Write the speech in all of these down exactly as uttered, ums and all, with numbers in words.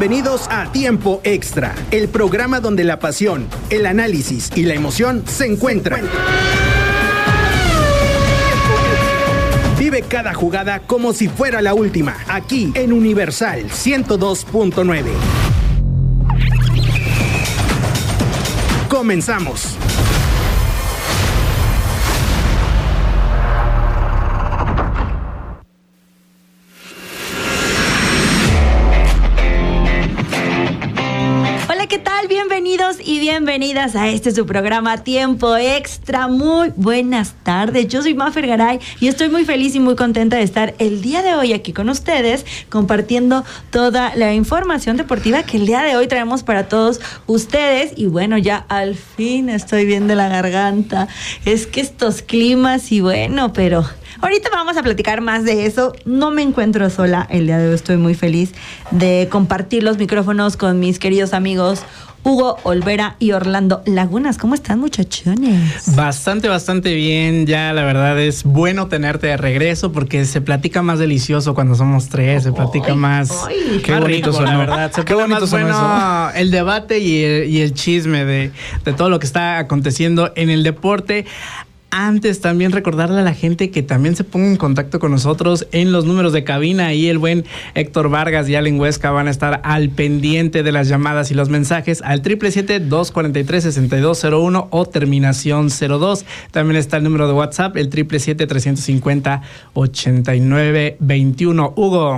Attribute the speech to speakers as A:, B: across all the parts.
A: Bienvenidos a Tiempo Extra, el programa donde la pasión, el análisis y la emoción se encuentran. Vive cada jugada como si fuera la última, aquí en Universal ciento dos punto nueve. Comenzamos.
B: ¿Qué tal? Bienvenidos y bienvenidas a este su programa Tiempo Extra. Muy buenas tardes. Yo soy Mafer Garay y estoy muy feliz y muy contenta de estar el día de hoy aquí con ustedes compartiendo toda la información deportiva que el día de hoy traemos para todos ustedes. Y bueno, ya al fin estoy bien de la garganta. Es que estos climas y bueno, pero... ahorita vamos a platicar más de eso. No me encuentro sola. El día de hoy estoy muy feliz de compartir los micrófonos con mis queridos amigos Hugo Olvera y Orlando Lagunas. ¿Cómo están, muchachones?
C: Bastante, bastante bien. Ya la verdad es bueno tenerte de regreso porque se platica más delicioso cuando somos tres. Se platica
B: ay,
C: más...
B: Ay.
C: Qué bonito sonó. La verdad. Se
D: Qué
C: pone
D: bonito
C: más
D: sonó
C: bueno
D: eso.
C: El debate y el, y el chisme de, de todo lo que está aconteciendo en el deporte. Antes también recordarle a la gente que también se ponga en contacto con nosotros en los números de cabina. Ahí el buen Héctor Vargas y Allen Huesca van a estar al pendiente de las llamadas y los mensajes al siete siete siete, dos cuatro tres, seis dos cero uno o terminación cero dos. También está el número de WhatsApp, el siete siete siete, tres cinco cero, ocho nueve dos uno. Hugo.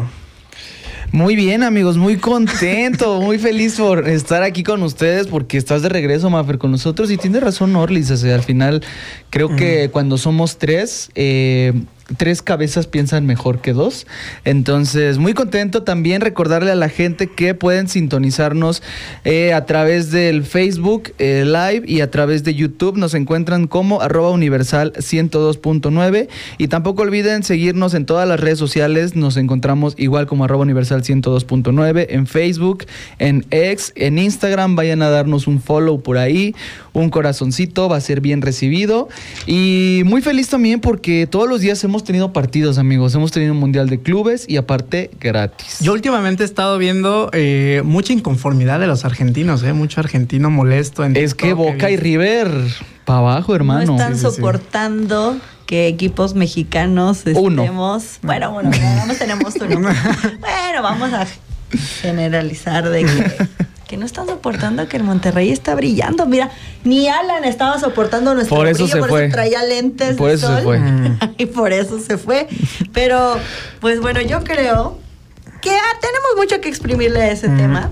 D: Muy bien, amigos, muy contento, muy feliz por estar aquí con ustedes porque estás de regreso, Mafer, con nosotros. Y tiene razón Orlis, o sea, al final creo mm. que cuando somos tres... Eh, tres cabezas piensan mejor que dos. Entonces, muy contento. También recordarle a la gente que pueden sintonizarnos eh, a través del Facebook eh, Live y a través de YouTube. Nos encuentran como arroba universal ciento dos punto nueve. Y tampoco olviden seguirnos en todas las redes sociales. Nos encontramos igual como arroba universal ciento dos punto nueve en Facebook, en X, en Instagram. Vayan a darnos un follow por ahí, un corazoncito, va a ser bien recibido. Y muy feliz también porque todos los días hemos Hemos tenido partidos, amigos. Hemos tenido un mundial de clubes y aparte gratis.
C: Yo últimamente he estado viendo eh, mucha inconformidad de los argentinos, eh, mucho argentino molesto. En
D: es que Boca y River para abajo, hermano.
B: No están
C: sí, sí,
B: soportando sí. que equipos mexicanos
D: uno.
B: estemos. Bueno, bueno, no tenemos uno. Bueno, vamos a generalizar de que. que no están soportando que el Monterrey está brillando. Mira, ni Alan estaba soportando nuestro
D: por eso
B: brillo,
D: se
B: por
D: fue.
B: eso traía lentes
D: por
B: de
D: eso
B: sol.
D: se fue.
B: Y por eso se fue. Pero, pues bueno, yo creo que ah, tenemos mucho que exprimirle a ese mm. tema.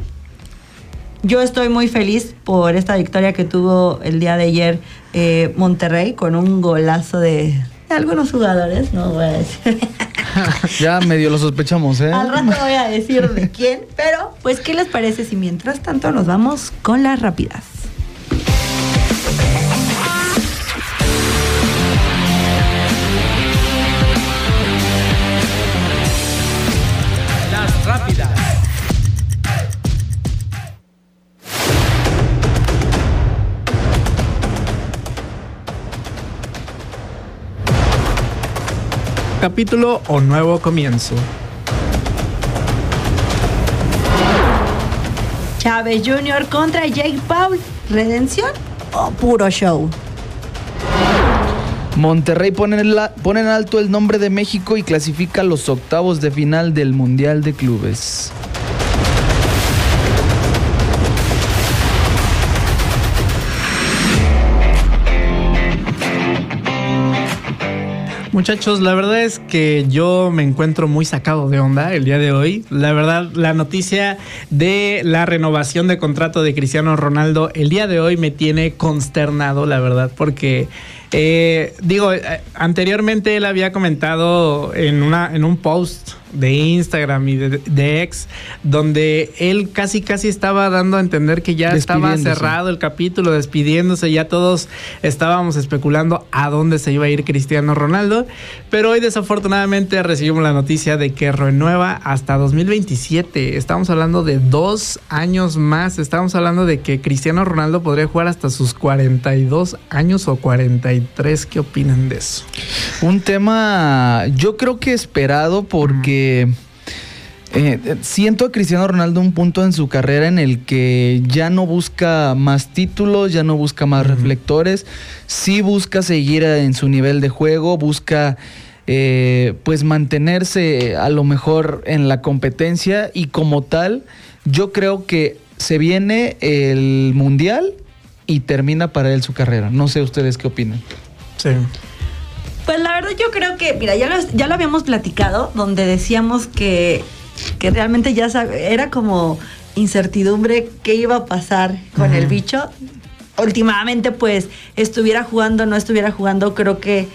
B: Yo estoy muy feliz por esta victoria que tuvo el día de ayer eh, Monterrey con un golazo de, de algunos jugadores, no voy a decir.
D: Ya medio lo sospechamos, ¿eh?
B: Al rato voy a decir de quién, pero pues ¿qué les parece si mientras tanto nos vamos con las rápidas?
C: Las rápidas. Capítulo o nuevo comienzo.
B: Chávez junior contra Jake Paul. ¿Redención o puro show?
D: Monterrey pone en, la, pone en alto el nombre de México y clasifica a los octavos de final del Mundial de Clubes.
C: Muchachos, la verdad es que yo me encuentro muy sacado de onda el día de hoy. La verdad, la noticia de la renovación de contrato de Cristiano Ronaldo el día de hoy me tiene consternado, la verdad, porque eh, digo, eh, anteriormente él había comentado en una en un post de Instagram y de, de X, donde él casi casi estaba dando a entender que ya estaba cerrado el capítulo, despidiéndose, ya todos estábamos especulando a dónde se iba a ir Cristiano Ronaldo, pero hoy desafortunadamente recibimos la noticia de que renueva hasta dos mil veintisiete. Estamos hablando de dos años más, estamos hablando de que Cristiano Ronaldo podría jugar hasta sus cuarenta y dos años o cuarenta y tres. ¿Qué opinan de eso?
D: Un tema, yo creo que esperado, porque Eh, siento a Cristiano Ronaldo un punto en su carrera en el que ya no busca más títulos, ya no busca más uh-huh. reflectores, sí busca seguir en su nivel de juego, busca eh, pues mantenerse a lo mejor en la competencia y como tal, yo creo que se viene el Mundial y termina para él su carrera. No sé ustedes qué opinan.
C: Sí.
B: Pues la verdad yo creo que, mira, ya lo, ya lo habíamos platicado, donde decíamos que que realmente ya sabe, era como incertidumbre qué iba a pasar con uh-huh. el bicho. Últimamente, pues, estuviera jugando, no estuviera jugando, creo que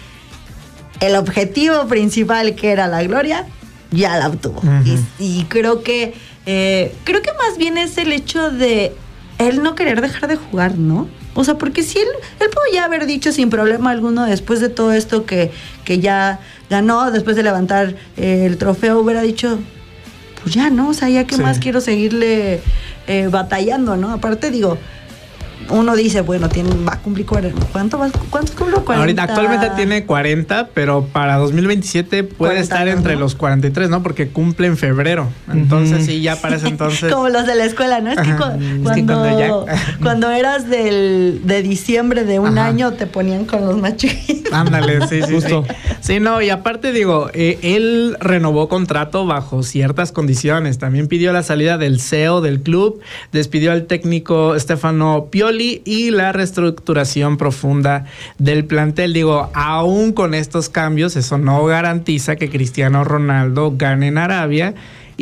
B: el objetivo principal, que era la gloria, ya la obtuvo. Uh-huh. Y, y creo que eh, creo que más bien es el hecho de él no querer dejar de jugar, ¿no? O sea, porque si él, él pudo ya haber dicho sin problema alguno, después de todo esto que, que ya ganó, después de levantar eh, el trofeo, hubiera dicho, pues ya, ¿no? O sea, ya que sí. más quiero seguirle eh, batallando, ¿no? Aparte, digo, uno dice, bueno, tiene, va a cumplir cuarenta. ¿Cuánto va, ¿Cuántos cumplió? cuarenta.
C: Ahorita actualmente tiene cuarenta, pero para dos mil veintisiete puede cuarenta, estar entre ¿no? los cuarenta y tres, ¿no? Porque cumple en febrero. Entonces, uh-huh. sí, ya para ese entonces.
B: Como los de la escuela, ¿no? Es que, cu- cuando, es que cuando, cuando eras del, de diciembre de un Ajá. año, te ponían con los más chiquitos.
C: Ándale, sí, sí, Justo. sí. Sí, no, y aparte, digo, eh, él renovó contrato bajo ciertas condiciones. También pidió la salida del C E O del club, despidió al técnico Stefano Pioli y la reestructuración profunda del plantel. Digo, aún con estos cambios, eso no garantiza que Cristiano Ronaldo gane en Arabia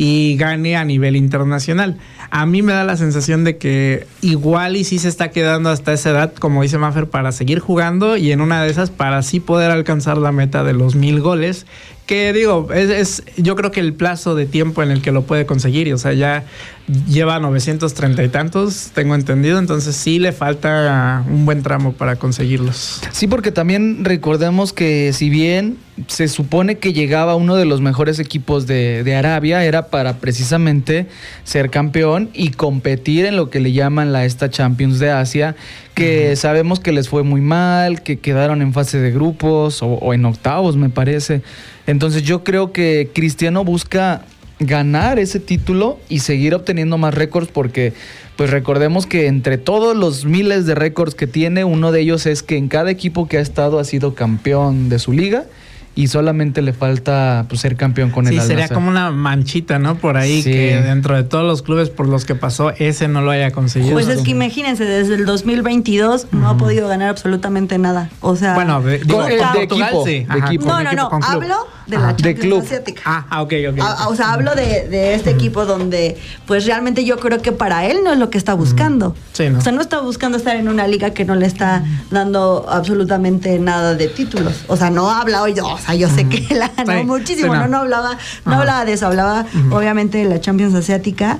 C: y gane a nivel internacional. A mí me da la sensación de que igual y sí se está quedando hasta esa edad, como dice Mafer, para seguir jugando y en una de esas para sí poder alcanzar la meta de los mil goles. Que digo, es, es yo creo que el plazo de tiempo en el que lo puede conseguir, o sea, ya lleva novecientos treinta y tantos, tengo entendido, entonces sí le falta un buen tramo para conseguirlos.
D: Sí, porque también recordemos que si bien se supone que llegaba uno de los mejores equipos de, de Arabia, era para precisamente ser campeón y competir en lo que le llaman la esta Champions de Asia, que uh-huh. sabemos que les fue muy mal, que quedaron en fase de grupos o, o en octavos, me parece. Entonces yo creo que Cristiano busca ganar ese título y seguir obteniendo más récords porque pues recordemos que entre todos los miles de récords que tiene, uno de ellos es que en cada equipo que ha estado ha sido campeón de su liga y solamente le falta pues, ser campeón con
C: sí,
D: el Al-Nassr.
C: Sí, sería como una manchita, ¿no? Por ahí, sí. que dentro de todos los clubes por los que pasó, ese no lo haya conseguido.
B: Pues es que imagínense, desde el dos mil veintidós uh-huh. no ha podido ganar absolutamente nada. O sea...
C: Bueno, de, digo,
D: de, de equipo.
C: Sí.
D: De equipo.
B: No, no, no, hablo de la Champions
D: de club.
B: Asiática.
C: Ah, ok, ok.
B: A, o sea, hablo de, de este uh-huh. equipo donde, pues realmente yo creo que para él no es lo que está buscando.
C: Sí, ¿no?
B: O sea, no está buscando estar en una liga que no le está dando absolutamente nada de títulos. O sea, no habla hoy, o sea, yo uh-huh. sé que la ganó sí, muchísimo, sí, no. no, no hablaba, no uh-huh. hablaba de eso, hablaba uh-huh. obviamente de la Champions Asiática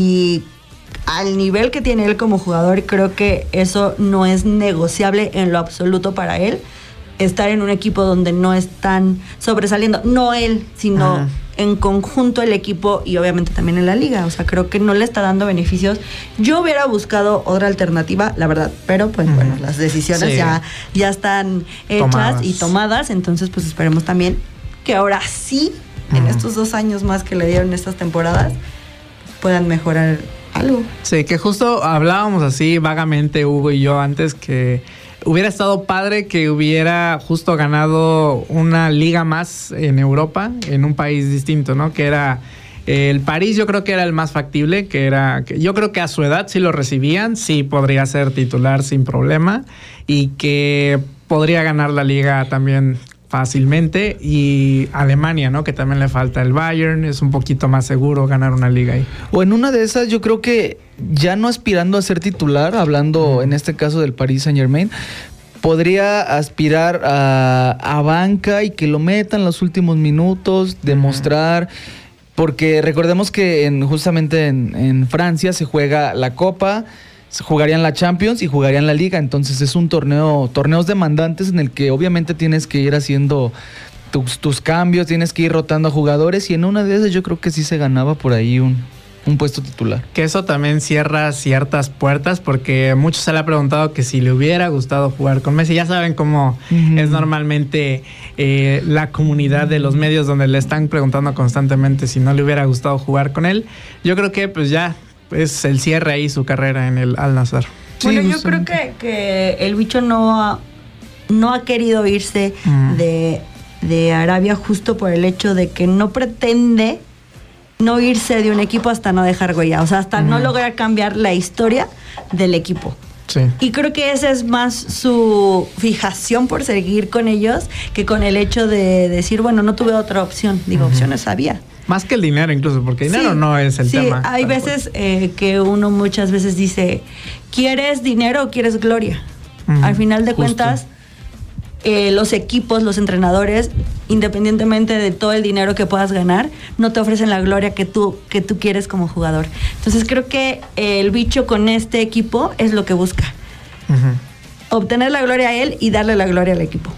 B: y al nivel que tiene él como jugador, creo que eso no es negociable en lo absoluto para él. Estar en un equipo donde no están sobresaliendo, no él, sino uh-huh. en conjunto el equipo y obviamente también en la liga. O sea, creo que no le está dando beneficios. Yo hubiera buscado otra alternativa, la verdad, pero pues uh-huh. bueno, las decisiones sí. ya, ya están hechas tomadas. y tomadas, entonces pues esperemos también que ahora sí, uh-huh. en estos dos años más que le dieron estas temporadas, puedan mejorar algo.
C: Sí, que justo hablábamos así vagamente, Hugo y yo, antes que hubiera estado padre que hubiera justo ganado una liga más en Europa, en un país distinto, ¿no? Que era el París, yo creo que era el más factible, que era, que yo creo que a su edad sí lo recibían, sí podría ser titular sin problema y que podría ganar la liga también fácilmente, y Alemania, ¿no? Que también le falta el Bayern, es un poquito más seguro ganar una liga ahí.
D: O en una de esas, yo creo que ya no aspirando a ser titular, hablando uh-huh. en este caso del Paris Saint-Germain, podría aspirar a, a banca y que lo metan los últimos minutos, demostrar, uh-huh. porque recordemos que en, justamente en, en Francia se juega la Copa, jugarían la Champions y jugarían la Liga, entonces es un torneo, torneos demandantes en el que obviamente tienes que ir haciendo tus, tus cambios, tienes que ir rotando a jugadores y en una de esas yo creo que sí se ganaba por ahí un, un puesto titular.
C: Que eso también cierra ciertas puertas, porque muchos se le ha preguntado que si le hubiera gustado jugar con Messi. Ya saben cómo uh-huh. es normalmente eh, la comunidad de los medios, donde le están preguntando constantemente si no le hubiera gustado jugar con él. Yo creo que pues ya es el cierre ahí su carrera en el Al-Nassr.
B: Sí, bueno, yo creo que, que el bicho no ha, no ha querido irse uh-huh. de, de Arabia justo por el hecho de que no pretende no irse de un equipo hasta no dejar huella, o sea, hasta uh-huh. no lograr cambiar la historia del equipo.
C: Sí.
B: Y creo que esa es más su fijación por seguir con ellos que con el hecho de decir, bueno, no tuve otra opción. Digo, uh-huh. opciones había.
C: Más que el dinero incluso, porque dinero
B: sí,
C: no es el
B: sí,
C: tema.
B: Hay veces eh, que uno muchas veces dice, ¿quieres dinero o quieres gloria? Uh-huh. Al final de Justo. cuentas, Eh, los equipos, los entrenadores, independientemente de todo el dinero que puedas ganar, no te ofrecen la gloria que tú, que tú quieres como jugador. Entonces creo que el bicho con este equipo es lo que busca. Uh-huh. Obtener la gloria a él y darle la gloria al equipo.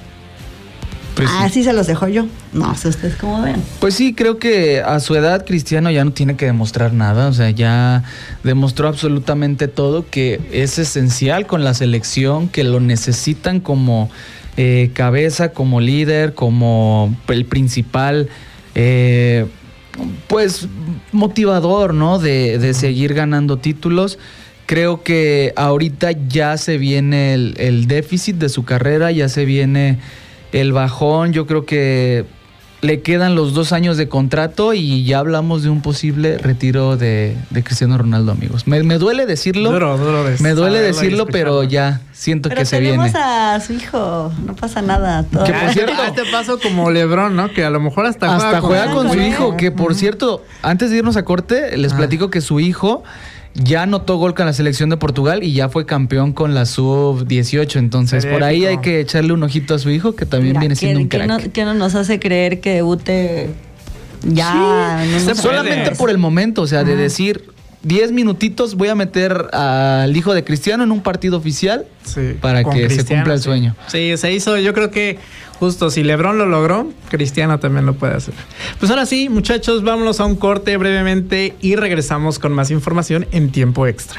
B: Pues Así sí. se los dejo yo. No sé ustedes cómo ven.
D: Pues sí, creo que a su edad Cristiano ya no tiene que demostrar nada. O sea, ya demostró absolutamente todo, que es esencial con la selección, que lo necesitan como eh, cabeza, como líder, como el principal eh, pues motivador, ¿no? De, de seguir ganando títulos. Creo que ahorita ya se viene el, el déficit de su carrera, ya se viene el bajón. Yo creo que le quedan los dos años de contrato y ya hablamos de un posible retiro de, de Cristiano Ronaldo, amigos. Me, me duele decirlo.
C: Duro, duro de
D: me duele decirlo, pero ya siento
B: pero
D: que se viene.
B: Pero tenemos a su hijo, no pasa nada. Todo.
D: Que por cierto,
C: este paso como LeBron, ¿no? Que a lo mejor hasta juega
D: hasta
C: con,
D: juega con, con su
B: hijo.
D: hijo. Que por cierto, antes de irnos a corte, les ah. platico que su hijo ya anotó gol con la selección de Portugal y ya fue campeón con la sub dieciocho. Entonces, Sería por ahí épico. Hay que echarle un ojito a su hijo, que también Mira, viene siendo
B: que,
D: un crack.
B: Que no, que no nos hace creer que debute ya.
D: Sí, no solamente puede. Por el momento, o sea, de decir, diez minutitos voy a meter al hijo de Cristiano en un partido oficial sí, para que Cristiano, se cumpla el sueño.
C: Sí, se hizo, yo creo que justo si LeBron lo logró, Cristiano también lo puede hacer. Pues ahora sí, muchachos, vámonos a un corte brevemente y regresamos con más información en tiempo extra.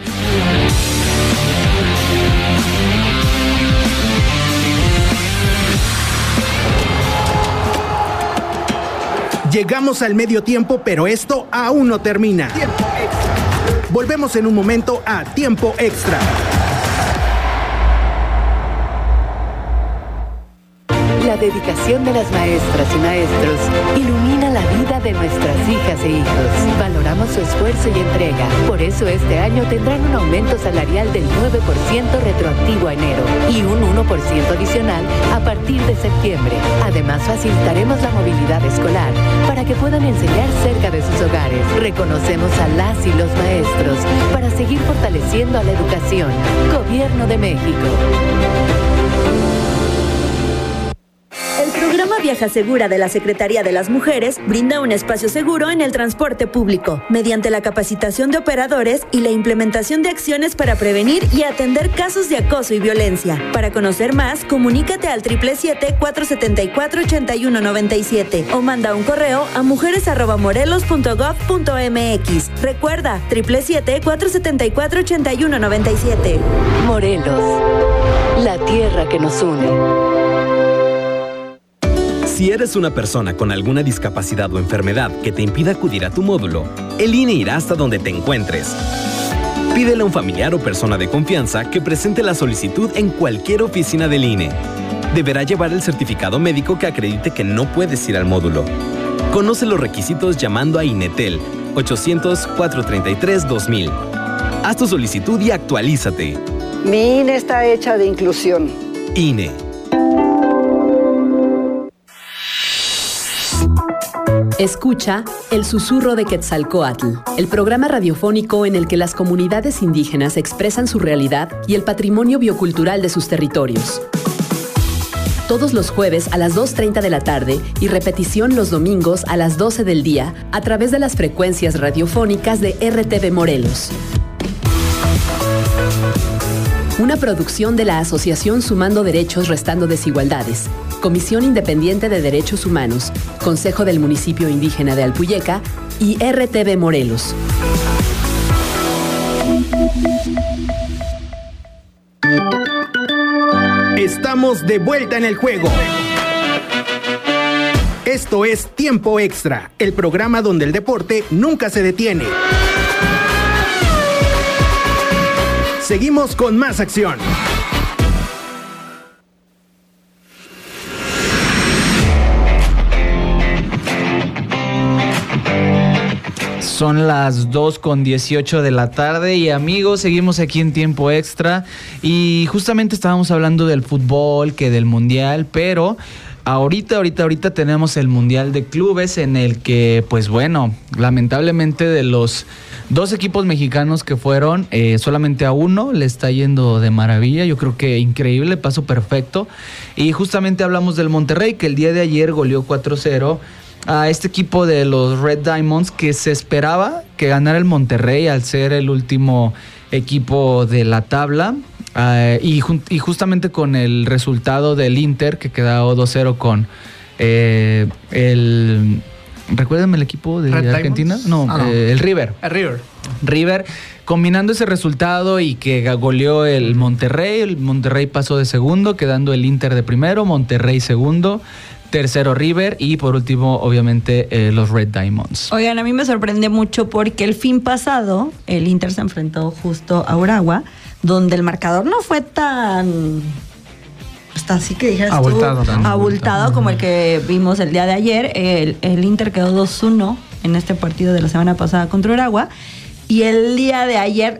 A: Llegamos al medio tiempo, pero esto aún no termina. Tiempo extra. Volvemos en un momento a Tiempo Extra.
E: La dedicación de las maestras y maestros ilumina la vida de nuestras hijas e hijos. Valoramos su esfuerzo y entrega. Por eso este año tendrán un aumento salarial del nueve por ciento retroactivo a enero y un uno por ciento adicional a partir de septiembre. Además, facilitaremos la movilidad escolar para que puedan enseñar cerca de sus hogares. Reconocemos a las y los maestros para seguir fortaleciendo a la educación. Gobierno de México.
F: El programa Viaja Segura de la Secretaría de las Mujeres brinda un espacio seguro en el transporte público, mediante la capacitación de operadores y la implementación de acciones para prevenir y atender casos de acoso y violencia. Para conocer más, comunícate al siete siete siete, cuatro siete cuatro, ocho uno nueve siete o manda un correo a mujeres arroba morelos punto gov punto m x. Recuerda, siete siete siete, cuatro siete cuatro, ocho uno nueve siete.
E: Morelos, la tierra que nos une.
G: Si eres una persona con alguna discapacidad o enfermedad que te impida acudir a tu módulo, el I N E irá hasta donde te encuentres. Pídele a un familiar o persona de confianza que presente la solicitud en cualquier oficina del I N E. Deberá llevar el certificado médico que acredite que no puedes ir al módulo. Conoce los requisitos llamando a INETEL ochocientos, cuatrocientos treinta y tres, dos mil. Haz tu solicitud y actualízate.
H: Mi I N E está hecha de inclusión.
G: I N E.
I: Escucha El Susurro de Quetzalcóatl, el programa radiofónico en el que las comunidades indígenas expresan su realidad y el patrimonio biocultural de sus territorios. Todos los jueves a las dos treinta de la tarde y repetición los domingos a las doce del día a través de las frecuencias radiofónicas de R T V Morelos. Una producción de la Asociación Sumando Derechos Restando Desigualdades, Comisión Independiente de Derechos Humanos, Consejo del Municipio Indígena de Alpuyeca y R T V Morelos.
A: Estamos de vuelta en el juego. Esto es Tiempo Extra, el programa donde el deporte nunca se detiene. Seguimos con más acción.
D: Son las dos con dieciocho de la tarde y amigos, seguimos aquí en Tiempo Extra y justamente estábamos hablando del fútbol, que del mundial, pero ahorita, ahorita, ahorita tenemos el Mundial de Clubes en el que, pues bueno, lamentablemente de los dos equipos mexicanos que fueron, eh, solamente a uno le está yendo de maravilla. Yo creo que increíble, paso perfecto. Y justamente hablamos del Monterrey, que el día de ayer goleó cuatro cero a este equipo de los Red Diamonds, que se esperaba que ganara el Monterrey al ser el último equipo de la tabla. Uh, y, jun- y justamente con el resultado del Inter, que quedó dos cero con eh, el... ¿Recuérdenme el equipo de
C: Red
D: Argentina?
C: Diamonds?
D: No,
C: Ah, no.
D: eh, el River.
C: El River.
D: River, combinando ese resultado y que goleó el Monterrey, el Monterrey pasó de segundo, quedando el Inter de primero, Monterrey segundo, tercero River y por último, obviamente, eh, los Red Diamonds.
B: Oigan, a mí me sorprende mucho porque el fin pasado el Inter se enfrentó justo a Uragua, donde el marcador no fue tan... Hasta así que dijeras
C: Abultado,
B: tú,
C: ¿no?
B: abultado como el que vimos el día de ayer. El, el Inter quedó dos uno en este partido de la semana pasada contra Uragua. Y el día de ayer...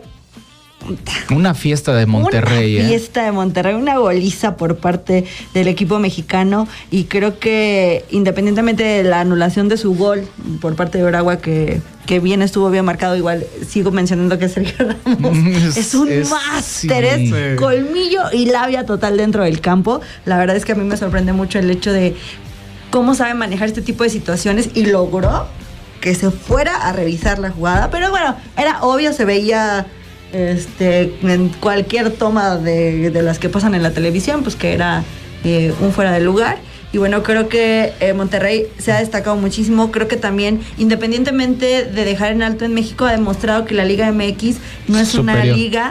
D: Una fiesta de Monterrey.
B: Una
D: ¿eh?
B: fiesta de Monterrey, una goliza por parte del equipo mexicano. Y creo que independientemente de la anulación de su gol por parte de Uragua, que, que bien estuvo bien marcado, igual sigo mencionando que Sergio Ramos es, es un
D: es-
B: máster,
D: sí.
B: es colmillo y labia total dentro del campo. La verdad es que a mí me sorprende mucho el hecho de cómo sabe manejar este tipo de situaciones y logró que se fuera a revisar la jugada. Pero bueno, era obvio, se veía... Este, en cualquier toma de, de las que pasan en la televisión, pues que era eh, un fuera de lugar. Y bueno, creo que eh, Monterrey se ha destacado muchísimo. Creo que también, independientemente de dejar en alto en México, ha demostrado que la Liga M X no es una
D: Superior.
B: liga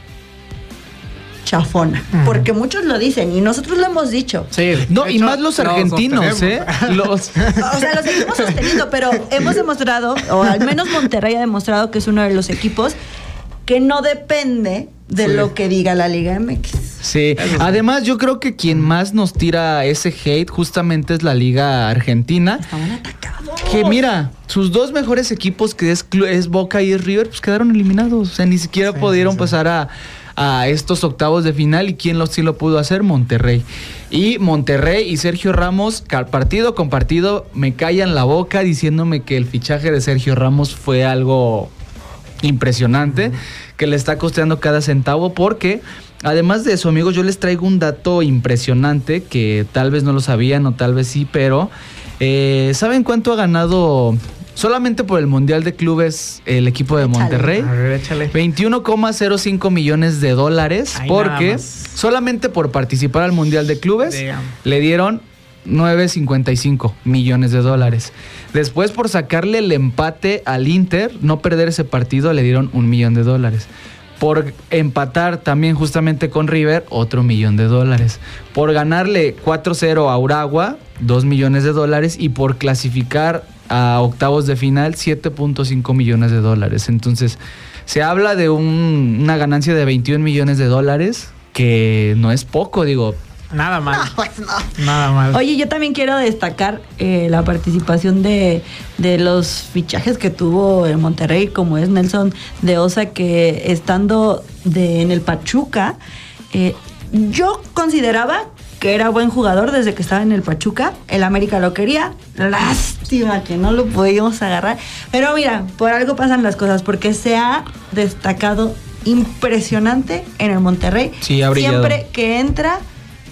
B: chafona,
C: Mm.
B: porque muchos lo dicen y nosotros lo hemos dicho.
C: Sí.
D: No,
C: de
D: y
C: hecho,
D: más los
C: lo
D: argentinos, ¿eh?
C: sostenemos.
D: Los...
B: O sea, lo seguimos sosteniendo, pero hemos demostrado, o al menos Monterrey ha demostrado que es uno de los equipos que no depende de
C: Sí.
B: lo que diga la Liga M X.
D: Sí, además yo creo que quien más nos tira ese hate justamente es la Liga Argentina.
B: Estaban atacados.
D: Que mira, sus dos mejores equipos, que es, Clu- es Boca y es River, pues quedaron eliminados. O sea, ni siquiera
C: Sí,
D: pudieron
C: sí, sí.
D: pasar a, a estos octavos de final. ¿Y quién lo, sí lo pudo hacer? Monterrey. Y Monterrey y Sergio Ramos, ca- partido con partido, me callan la boca diciéndome que el fichaje de Sergio Ramos fue algo impresionante, que le está costeando cada centavo, porque además de eso, amigos, yo les traigo un dato impresionante que tal vez no lo sabían o tal vez sí, pero eh, ¿saben cuánto ha ganado solamente por el Mundial de Clubes el equipo de
B: Échale.
D: Monterrey?
C: A ver, échale.
D: veintiuno coma cero cinco millones de dólares,
C: Ay,
D: porque
C: nada más.
D: solamente por participar al Mundial de Clubes
C: Damn.
D: le dieron nueve punto cincuenta y cinco millones de dólares. Después, por sacarle el empate al Inter, no perder ese partido, le dieron un millón de dólares. Por empatar también justamente con River, otro millón de dólares. Por ganarle cuatro cero a Uragua, dos millones de dólares. Y por clasificar a octavos de final, siete punto cinco millones de dólares. Entonces, se habla de un- una ganancia de veintiún millones de dólares, que no es poco, digo.
C: Nada mal.
B: No, pues no.
C: Nada mal.
B: Oye, yo también quiero destacar eh, la participación de, de los fichajes que tuvo en Monterrey, como es Nelson de Osa, que estando de, en el Pachuca, eh, yo consideraba que era buen jugador desde que estaba en el Pachuca. El América lo quería. Lástima que no lo pudimos agarrar. Pero mira, por algo pasan las cosas, porque se ha destacado impresionante en el Monterrey.
D: Sí, ha brillado.
B: Siempre que entra,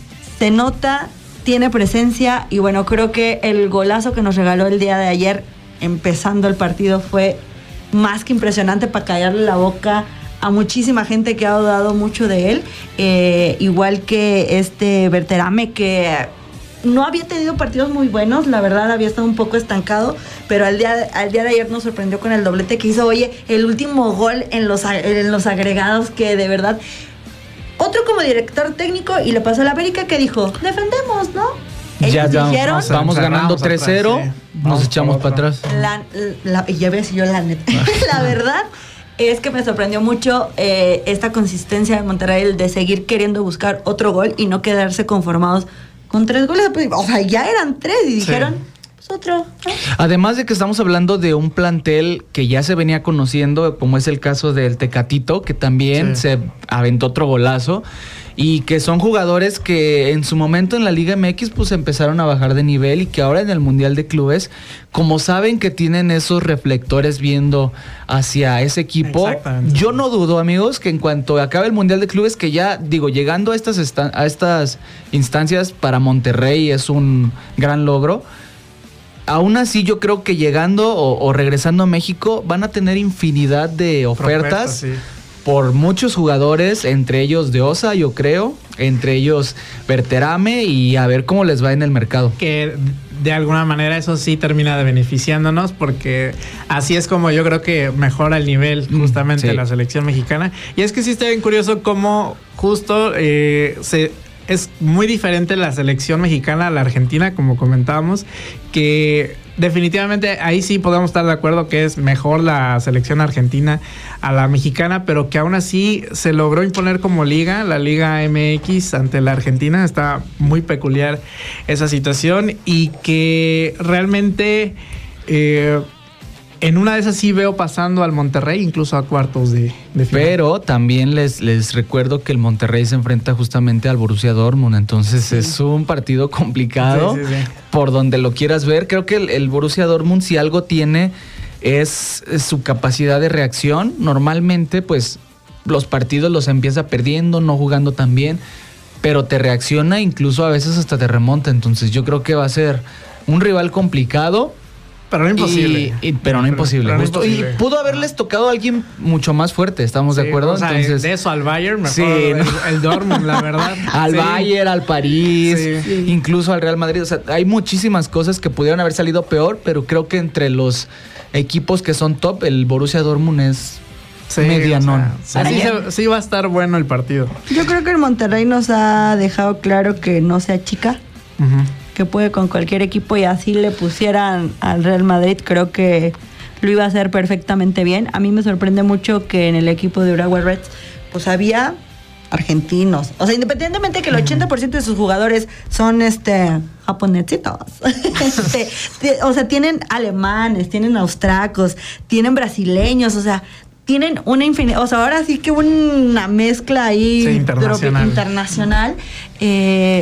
B: se nota, tiene presencia y bueno, creo que el golazo que nos regaló el día de ayer, empezando el partido, fue más que impresionante para callarle la boca a muchísima gente que ha dudado mucho de él, eh, igual que este Berterame, que no había tenido partidos muy buenos, la verdad había estado un poco estancado, pero al día, al día de ayer nos sorprendió con el doblete que hizo. Oye, el último gol en los, en los agregados, que de verdad, otro como director técnico, y le pasó a la América, que dijo, defendemos, ¿no? Ellos
D: ya
B: dijeron,
D: vamos, vamos ganando tres cero, sí. Nos echamos para atrás.
B: La, la, ya ves, yo la neta, la verdad es que me sorprendió mucho eh, esta consistencia de Monterrey de seguir queriendo buscar otro gol y no quedarse conformados con tres goles. O sea, ya eran tres y dijeron, sí, pues otro. ¿Eh?
D: Además de que estamos hablando de un plantel que ya se venía conociendo, como es el caso del Tecatito, que también sí. se aventó otro golazo. Y que son jugadores que en su momento en la Liga M X pues empezaron a bajar de nivel y que ahora en el Mundial de Clubes, como saben que tienen esos reflectores viendo hacia ese equipo, yo no dudo, amigos, que en cuanto acabe el Mundial de Clubes, que ya, digo, llegando a estas, esta- a estas instancias para Monterrey es un gran logro, aún así yo creo que llegando o, o regresando a México van a tener infinidad de ofertas.
C: Propuestas, sí.
D: Por muchos jugadores, entre ellos de Osa, yo creo, entre ellos Berterame, y a ver cómo les va en el mercado.
C: Que de alguna manera eso sí termina de beneficiándonos, porque así es como yo creo que mejora el nivel justamente
D: sí.
C: de la selección mexicana. Y es que sí está bien curioso cómo justo eh, se... es muy diferente la selección mexicana a la argentina, como comentábamos, que definitivamente ahí sí podemos estar de acuerdo que es mejor la selección argentina a la mexicana, pero que aún así se logró imponer como liga, la Liga M X ante la Argentina. Está muy peculiar esa situación y que realmente... Eh, en una de esas sí veo pasando al Monterrey, incluso a cuartos de, de final.
D: Pero también les, les recuerdo que el Monterrey se enfrenta justamente al Borussia Dortmund, entonces sí. es un partido complicado, sí, sí, sí. por donde lo quieras ver. Creo que el, el Borussia Dortmund, si algo tiene, es, es su capacidad de reacción. Normalmente, pues, los partidos los empieza perdiendo, no jugando tan bien, pero te reacciona, incluso a veces hasta te remonta. Entonces yo creo que va a ser un rival complicado.
C: Pero no imposible.
D: Y, y, pero no pero, imposible. Pero no imposible. Y pudo haberles tocado a alguien mucho más fuerte, ¿estamos sí, de acuerdo?
C: O sea,
D: entonces,
C: de eso al Bayern, mejor
D: sí,
C: el,
D: no.
C: el Dortmund, la verdad.
D: Al
C: sí.
D: Bayern, al París,
C: sí. Sí.
D: incluso al Real Madrid. O sea, hay muchísimas cosas que pudieron haber salido peor, pero creo que entre los equipos que son top, el Borussia Dortmund es sí, medianón.
C: O sea, sí, sí, sí va a estar bueno el partido.
B: Yo creo que el Monterrey nos ha dejado claro que no se achica. Uh-huh. Que puede con cualquier equipo, y así le pusieran al Real Madrid, creo que lo iba a hacer perfectamente bien. A mí me sorprende mucho que en el equipo de Urawa Reds pues había argentinos, o sea, independientemente que el ochenta por ciento de sus jugadores son este japonesitos, este, t- o sea, tienen alemanes, tienen austracos, tienen brasileños, o sea, tienen una infinidad, o sea, ahora sí que una mezcla ahí
C: sí, internacional,
B: internacional eh,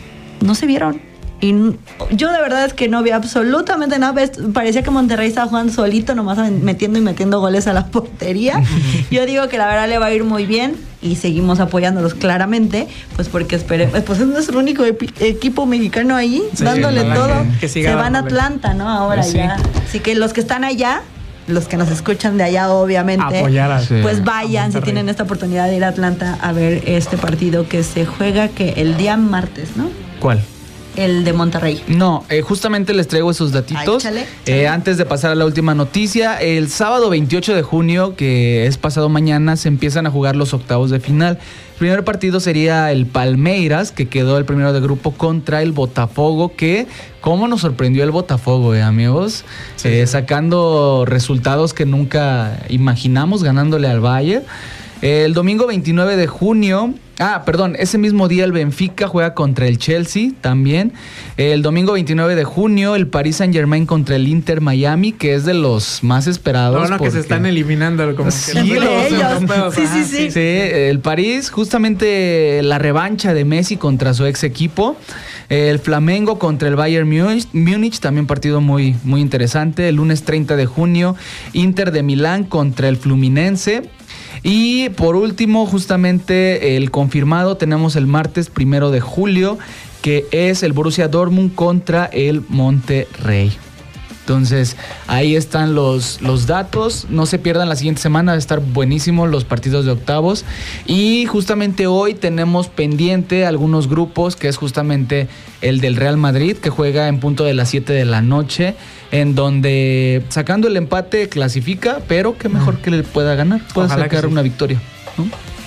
B: no se vieron. Y yo de verdad es que no vi absolutamente nada. Parecía que Monterrey estaba jugando solito, nomás metiendo y metiendo goles a la portería. Yo digo que la verdad le va a ir muy bien y seguimos apoyándolos claramente, pues porque esperemos, pues es nuestro único epi- equipo mexicano ahí, sí, dándole todo. Que, que Se van a Atlanta, ¿no? Ahora pues sí. ya. Así que los que están allá, los que nos escuchan de allá, obviamente,
C: apoyar a,
B: pues vayan si tienen esta oportunidad de ir a Atlanta a ver este partido que se juega que el día martes, ¿no?
D: ¿Cuál?
B: El de Monterrey.
D: No, eh, justamente les traigo esos datitos. Ay, chale, chale. Eh, antes de pasar a la última noticia, el sábado veintiocho de junio, que es pasado mañana, se empiezan a jugar los octavos de final. El primer partido sería el Palmeiras, que quedó el primero de grupo, contra el Botafogo, que cómo nos sorprendió el Botafogo, eh, amigos. Sí, eh, sí. Sacando resultados que nunca imaginamos, ganándole al Bayern. El domingo veintinueve de junio, ah, perdón, ese mismo día el Benfica juega contra el Chelsea también. El domingo veintinueve de junio, el Paris Saint-Germain contra el Inter Miami, que es de los más esperados.
C: Bueno, porque... que se están eliminando. Como
B: sí, que los ellos. Sí, sí, sí.
D: Sí, el París, justamente la revancha de Messi contra su ex equipo. El Flamengo contra el Bayern Múnich, Múnich, también partido muy, muy interesante. El lunes treinta de junio, Inter de Milán contra el Fluminense. Y por último, justamente el confirmado, tenemos el martes primero de julio, que es el Borussia Dortmund contra el Monterrey. Entonces, ahí están los, los datos. No se pierdan la siguiente semana, va a estar buenísimo los partidos de octavos. Y justamente hoy tenemos pendiente algunos grupos, que es justamente el del Real Madrid, que juega en punto de las siete de la noche, en donde sacando el empate clasifica, pero qué mejor que le pueda ganar, pueda
C: Ojalá
D: sacar
C: que sí.
D: una victoria, ¿no?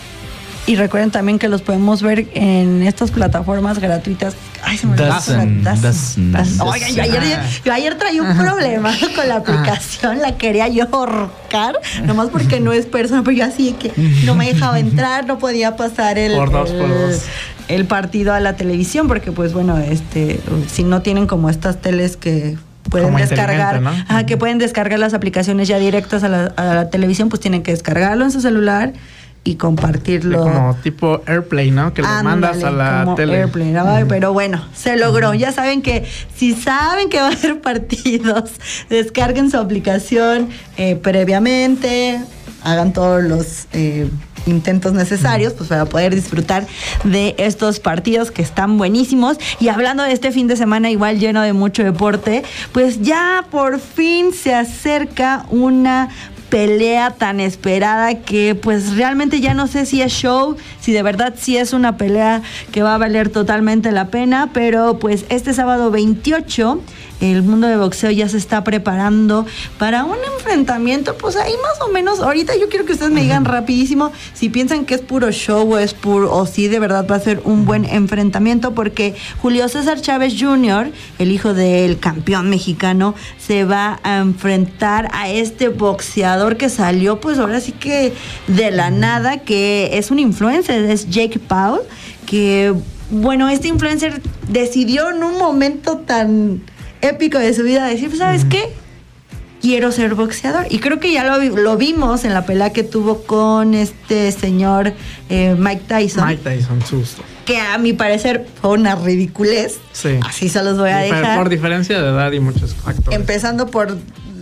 B: Y recuerden también que los podemos ver en estas plataformas gratuitas. Ay, se me olvidó.
D: Dazn, Dazn,
B: Dazn.
D: Dazn.
B: Oigan, yo ayer, yo ayer traía un problema con la aplicación, la quería yo ahorcar, nomás porque no es persona, pero yo así que no me dejaba entrar, no podía pasar el,
C: Por dos,
B: el,
C: por dos.
B: el partido a la televisión, porque pues bueno, este, si no tienen como estas teles que pueden
C: Como
B: descargar,
C: inteligente, ¿no?
B: ajá, que pueden descargar las aplicaciones ya directas a la, a la televisión, pues tienen que descargarlo en su celular y compartirlo.
C: Como tipo AirPlay, ¿no? Que lo
B: Ándale,
C: mandas a la
B: como
C: tele.
B: Airplane. Ay, pero bueno, se logró. Ya saben que si saben que va a haber partidos, descarguen su aplicación eh, previamente, hagan todos los eh, intentos necesarios pues para poder disfrutar de estos partidos que están buenísimos. Y hablando de este fin de semana igual lleno de mucho deporte, pues ya por fin se acerca una pelea tan esperada que pues realmente ya no sé si es show, si de verdad sí es una pelea que va a valer totalmente la pena, pero pues este sábado veintiocho el mundo de boxeo ya se está preparando para un enfrentamiento, pues ahí más o menos. Ahorita yo quiero que ustedes me digan rapidísimo si piensan que es puro show o es puro, o si de verdad va a ser un buen enfrentamiento, porque Julio César Chávez junior, el hijo del campeón mexicano, se va a enfrentar a este boxeador que salió pues ahora sí que de la nada, que es un influencer, es Jake Paul, que bueno, este influencer decidió en un momento tan épico de su vida decir, pues, ¿sabes qué? Quiero ser boxeador. Y creo que ya lo, lo vimos en la pelea que tuvo con este señor eh, Mike Tyson.
C: Mike Tyson, susto.
B: Que a mi parecer fue una ridiculez.
C: Sí.
B: Así se los voy a
C: Por-
B: dejar.
C: Por diferencia de edad y muchos factores.
B: Empezando por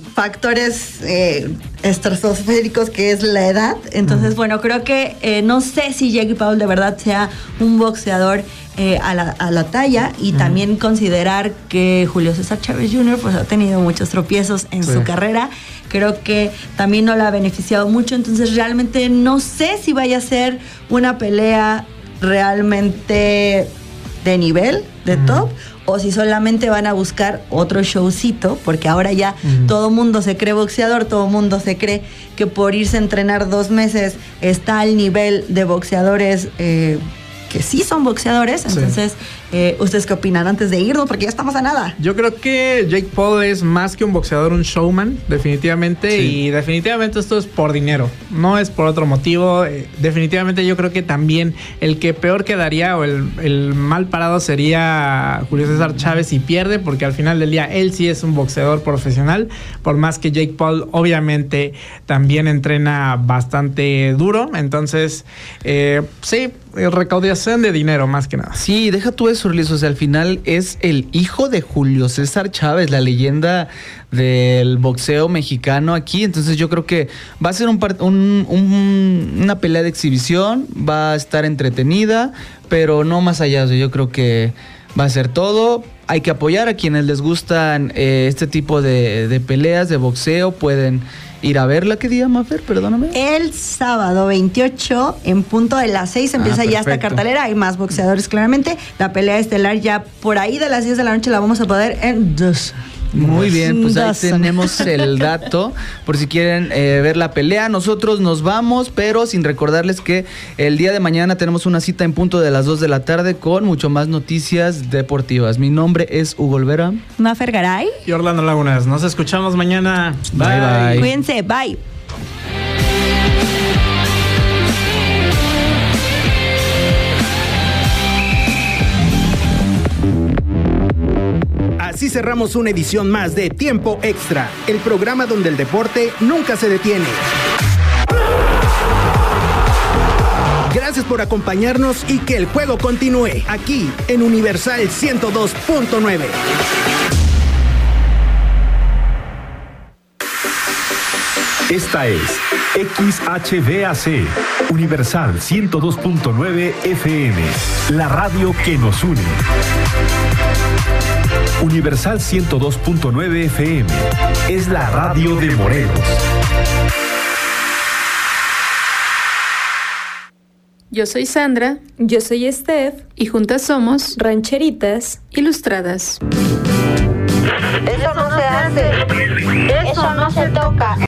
B: factores eh, estratosféricos, que es la edad. Entonces, uh-huh. bueno, creo que eh, no sé si Jake Paul de verdad sea un boxeador eh, a, la, a la talla, y uh-huh. también considerar que Julio César Chávez junior pues ha tenido muchos tropiezos en sí. su carrera. Creo que también no la ha beneficiado mucho, entonces realmente no sé si vaya a ser una pelea realmente de nivel, de uh-huh. top, o si solamente van a buscar otro showcito, porque ahora ya uh-huh. todo mundo se cree boxeador, todo mundo se cree que por irse a entrenar dos meses está al nivel de boxeadores eh, que sí son boxeadores. Entonces, sí. eh, ¿ustedes qué opinan antes de irnos? Porque ya estamos a nada.
C: Yo creo que Jake Paul es más que un boxeador, un showman, definitivamente. Sí. Y definitivamente esto es por dinero, no es por otro motivo. Eh, definitivamente yo creo que también el que peor quedaría o el, el mal parado sería Julio César Chávez si pierde, porque al final del día él sí es un boxeador profesional, por más que Jake Paul obviamente también entrena bastante duro. Entonces, eh, sí, recaudación de dinero más que nada.
D: Sí, deja tú eso, Orlis. O sea, al final es el hijo de Julio César Chávez, la leyenda del boxeo mexicano aquí. Entonces yo creo que va a ser un, un, un una pelea de exhibición, va a estar entretenida, pero no más allá. O sea, yo creo que va a ser todo. Hay que apoyar a quienes les gustan eh, este tipo de, de peleas de boxeo. Pueden ir a verla. ¿Qué día, Mafer? Perdóname.
B: El sábado veintiocho, en punto de las seis, empieza ah, ya esta cartelera. Hay más boxeadores, claramente. La pelea estelar ya por ahí de las diez de la noche la vamos a poder en dos.
D: Muy bien, pues ahí tenemos el dato por si quieren eh, ver la pelea. Nosotros nos vamos, pero sin recordarles que el día de mañana tenemos una cita en punto de las dos de la tarde con mucho más noticias deportivas. Mi nombre es Hugo Olvera.
B: Mafer Garay.
C: Y Orlando Lagunas. Nos escuchamos mañana.
D: Bye, bye. bye.
B: Cuídense, bye.
A: Así cerramos una edición más de Tiempo Extra, el programa donde el deporte nunca se detiene. Gracias por acompañarnos y que el juego continúe aquí en Universal ciento dos punto nueve.
J: Esta es X H B A C, Universal ciento dos punto nueve F M, la radio que nos une. Universal ciento dos punto nueve F M. Es la radio de Morelos.
K: Yo soy Sandra.
L: Yo soy Steph.
K: Y juntas somos
L: Rancheritas
K: Ilustradas.
M: Eso no se hace. Eso no se toca.